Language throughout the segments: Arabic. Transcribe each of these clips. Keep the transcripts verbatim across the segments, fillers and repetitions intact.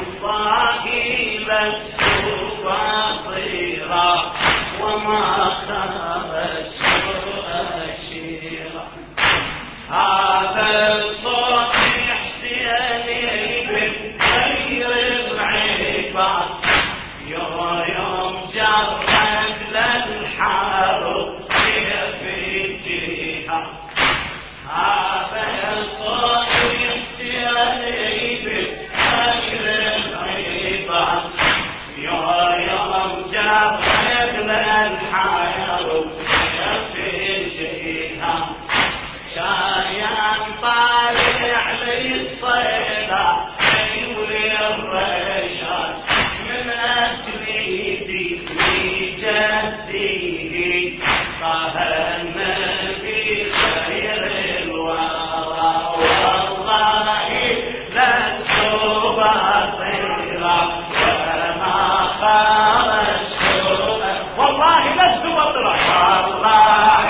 والله لست فاطرا وما خرجت أشيرا. هذا الصوت يحسيني من خير العباد يوم جرت للحرب في الجهاد. هذا الصوت يحسيني من خير العباد يوم جرت للحرب في الجهاد. شايان طالع للصيدا يولي الرشاد من أجل ديني جديه طه النبي خير الورى. والله لست بطيرا وما خرجت والله لست بطيرا والله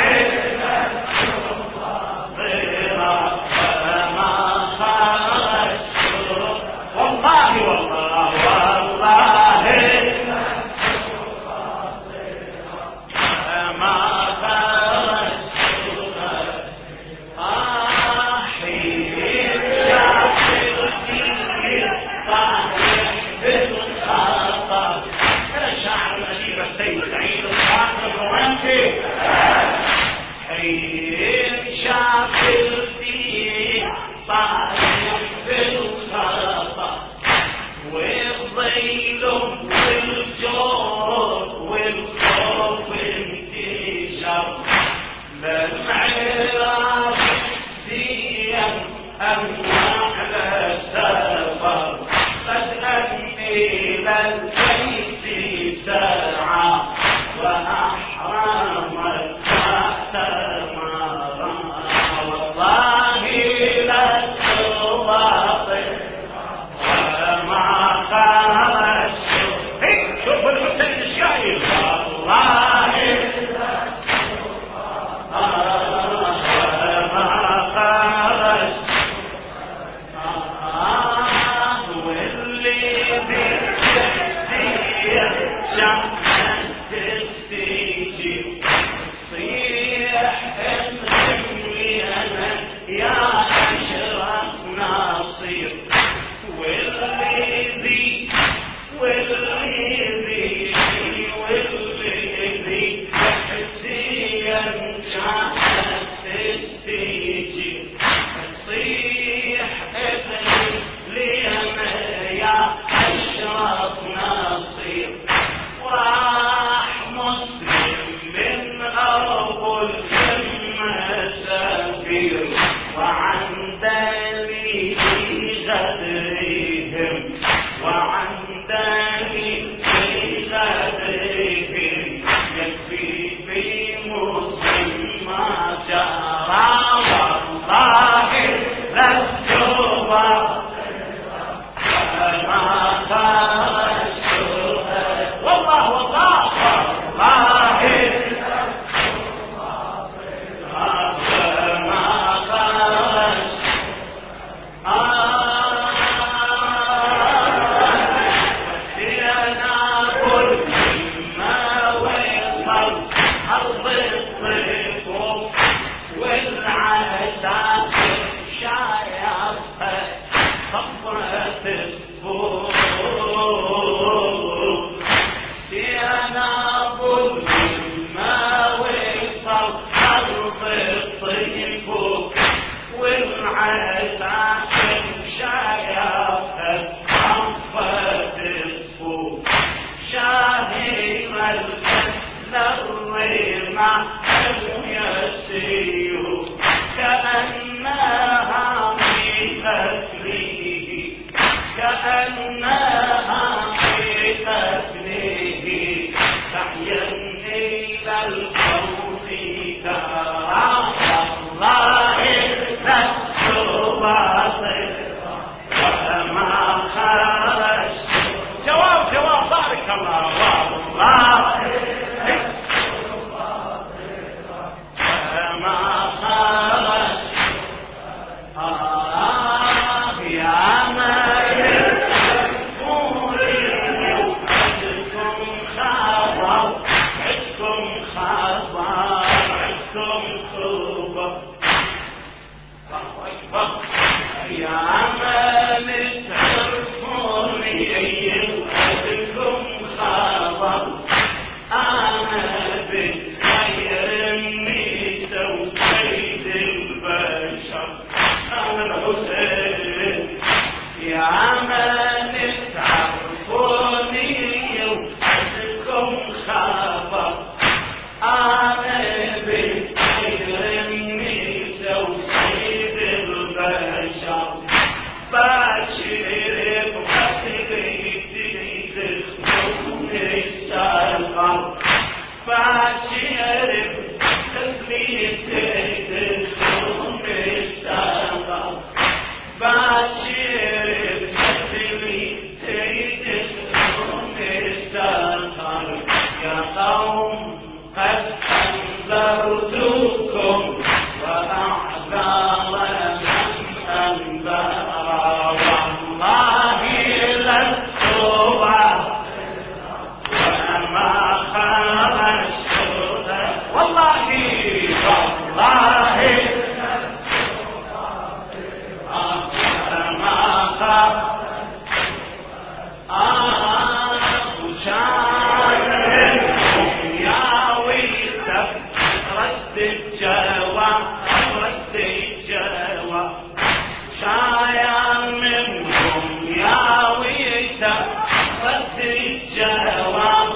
رد الجواب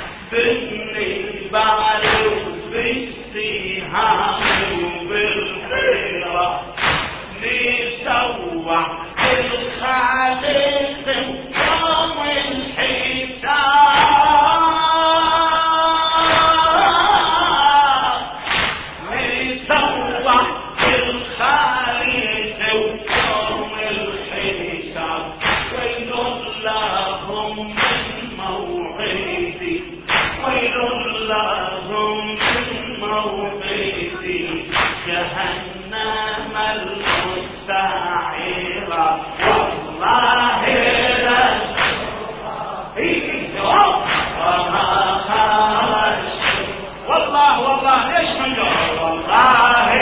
بالنبال وبالسهام وبالحيرة نسوع الخالق يوم الحساب نسوع الخالق يوم الحساب ويل لهم من موعدي ويل لهم من موعدي جهنم المستعيرة والله لا وما خرج والله والله ليش من جوه والله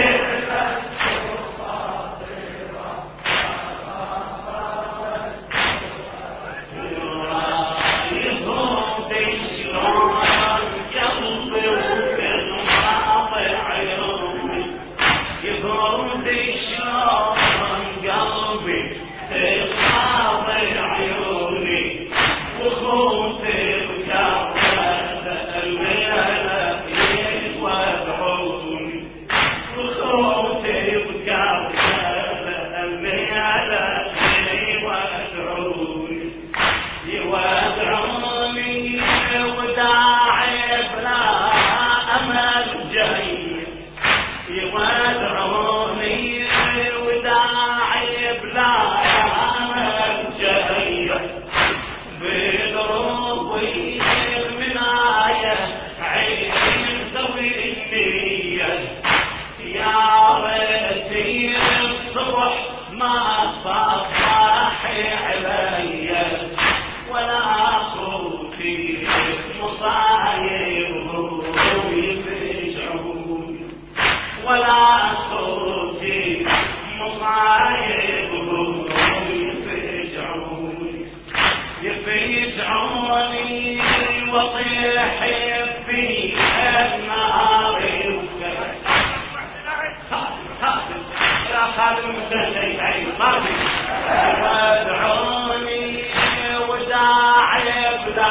وادعوني وداعي بلا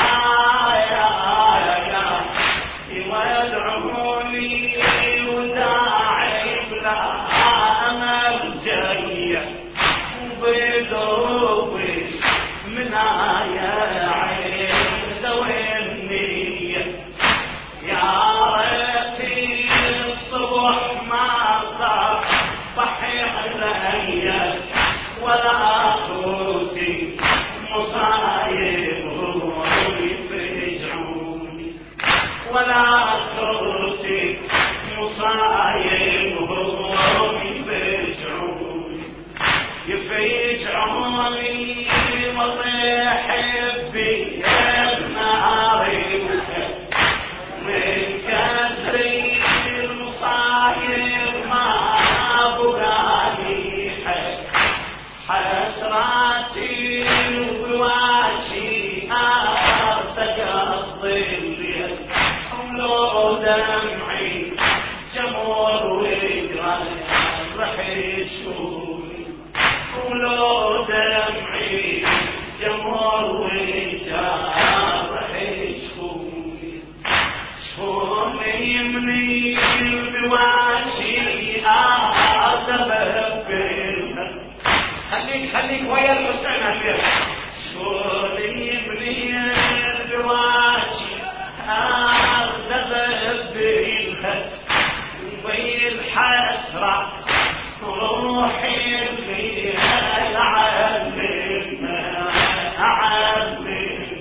وادعوني وداعي بلا امل جايه وبدروبي من آية عين ذوي النية يا ريتي الصبح ما صبح عليا ولا أخوتي مصايبهم يفجعوني ولا أخوتي مصايبهم يفجعوني يفجعوني وطيح بي النار من كثري المصايب ما بغاني حسراتي وواشي أرتقضي الليل ولو دمعي جمر ويقرأ رح يشوفني ولو دمعي جمر ويقرأ رح يشوفني شفوني مني بواشي أرتقض خليك خليك ويا الحسين هالبيت شولي ابني البواشي أرتبت بالخد وبالحسرة روحي اللي أعلمنا أعلمنا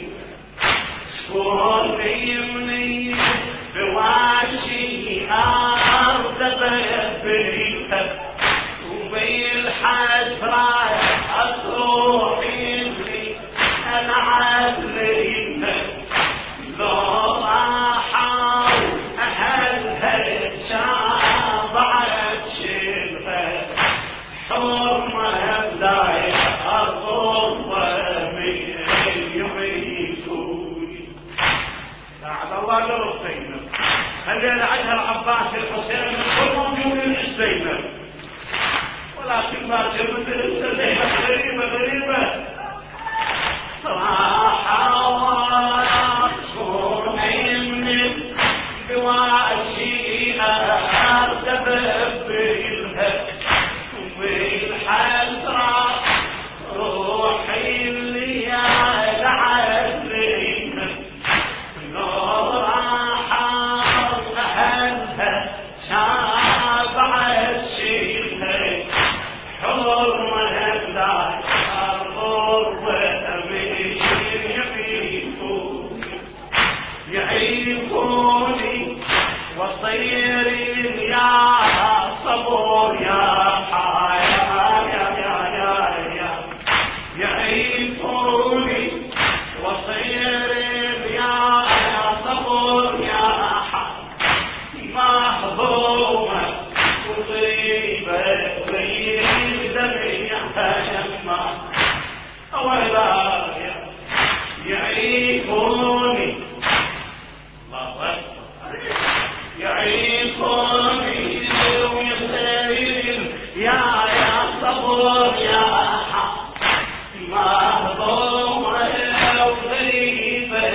شولي ابني بواشي أرتبت بالخد وبالحسرة أتروحي لي أنا عذرينا لو أحاول أهلها شابعت شبها حرمة بداية أطوة من يميتوني ساعد الله لرصينا خلينا عدها العباس الحسين كلهم يوم الزينب ولكن ما جبت لسه زينب غريبة غريبة يعيقوني الله أكبر يعيقوني ويصير يا يا صبر يا حق مهضوم وغريبة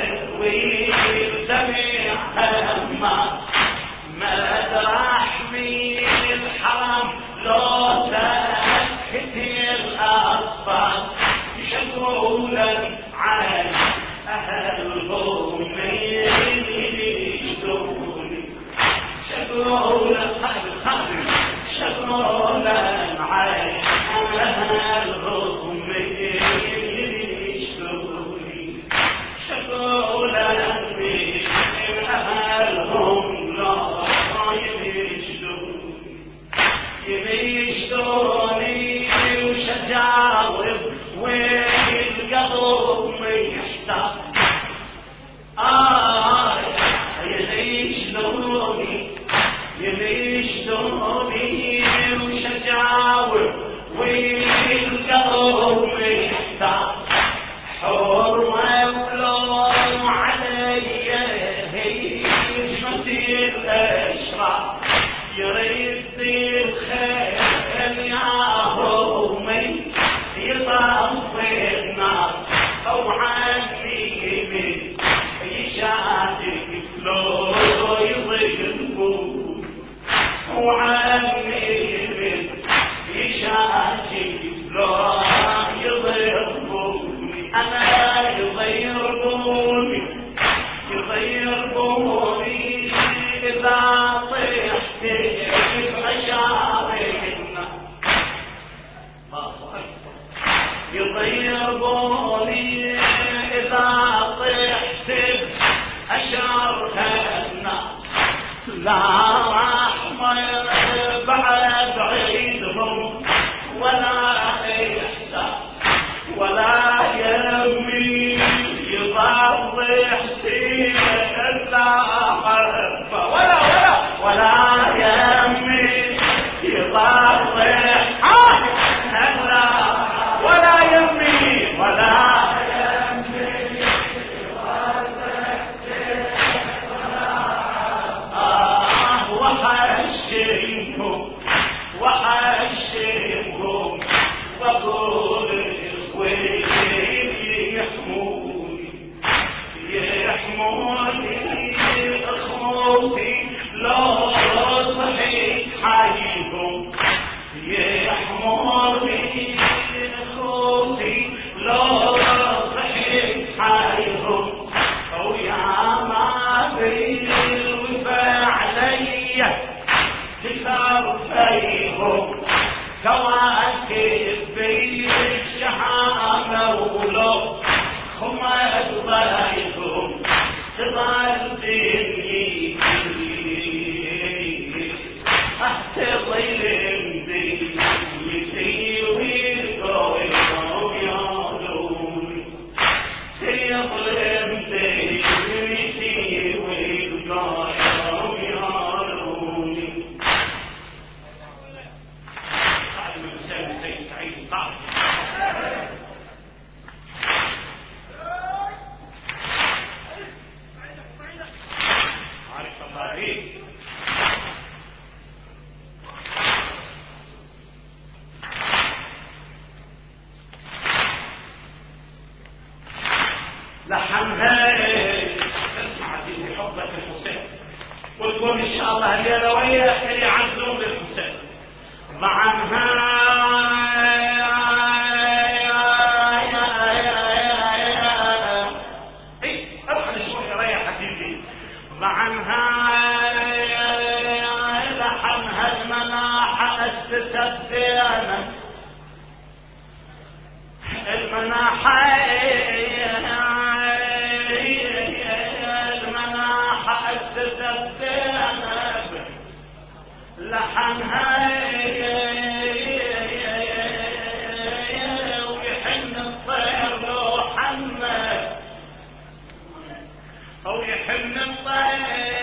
ويدمع همه ما ترحمي الحرم لو سكتي الأطفال شكولا عن أهلهم يشتوني شكولا خالد خالد شكولا عن أهلهم يشتوني شكولا أهلهم لا يشتوني يشتوني وشجاوب والقلب يحتار آه يشتوني يشتوني وشجاوب والقلب يحتار حرمة ولو علي هجمتي الأشرار يريد الخيل يا همي يطفي النار أو عني من يشادك لو يضربون وعني من يشادك لو يضربوني أنا يضربوني يضربوني إذا طحت بعشارنا يضربوني إذا طحت بعشارنا لا رحمة بعد عيدهم ولا إحسان ولا يمي يضرح سيدنا حرفة ولا ولا ولا يمي يضرح أهلا ولا يمي ولا يمي يضرح سيدنا آه وحشمهم وحشمهم وقول يحموني يحموني اخوتي لو صحيح حيهم يحموني اخوتي لو صحيح حيهم ويا ما بالوفا علي تكثر فيهم كواكب بالشحامة ولو خمد ضيهم تضل دنيتي احتضل دنيتي ويقوم يعلوني سيظلم دنيتي ويقوم يعلوني صعب عارف الله فيه لحنها اسمع دي حبك الحسين وتقول ان شاء الله الليله وياك اللي يعزون للحسين معنها لحنها المناحة الستبيانة المناحة المناحة الستبيانة لحنها ويحن الطير لو حنه أو يحن الطير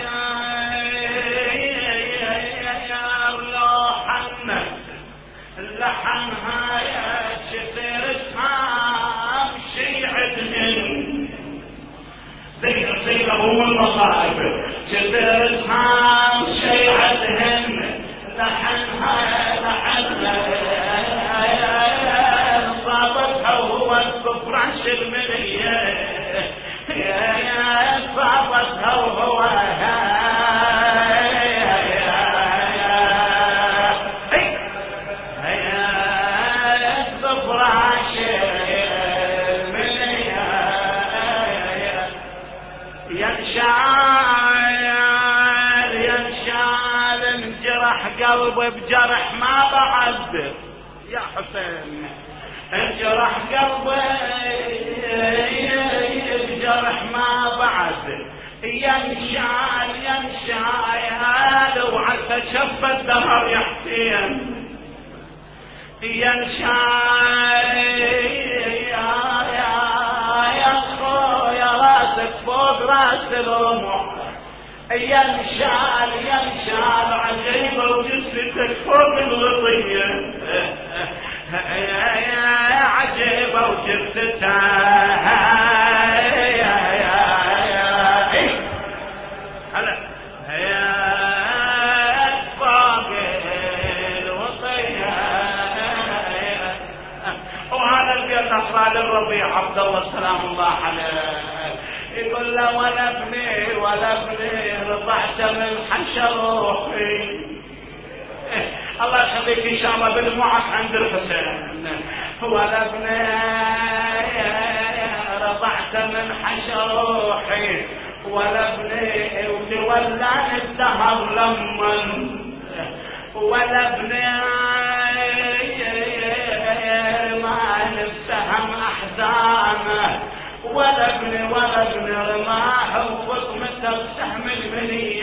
لحنها يا شفر اسهام شيعة من ام المصائب جبرتها شيعتهن لحنها لحنها صابتها وهو الكفران شلمنيه صابتها وهو ينشال ينشال انجرح قلبي بجرح ما بعد يا حسين انجرح قلبي بجرح ما بعد ينشال ينشال وعسى شف الدهر يا حسين ينشال فوق راس الرمح ينشال ينشال عجيبة وجثتك فوق الغطية عجيبة وجثتها هلا فوق الغطية. وهذا البيت أخرى للربيع عبد الله سلام الله عليه يقول له ولا ابني ولا ابني رضعت من حشر روحي. الله يخليك ان شاء الله بالمعك عند الحسين. ولا ابني رضعت من حشر روحي ولا ابني وتولاني الدهر لمن ولا ابني ما نفسهم احزانه ولا ابني ولا ابني رماح وفطمته بسهم المنية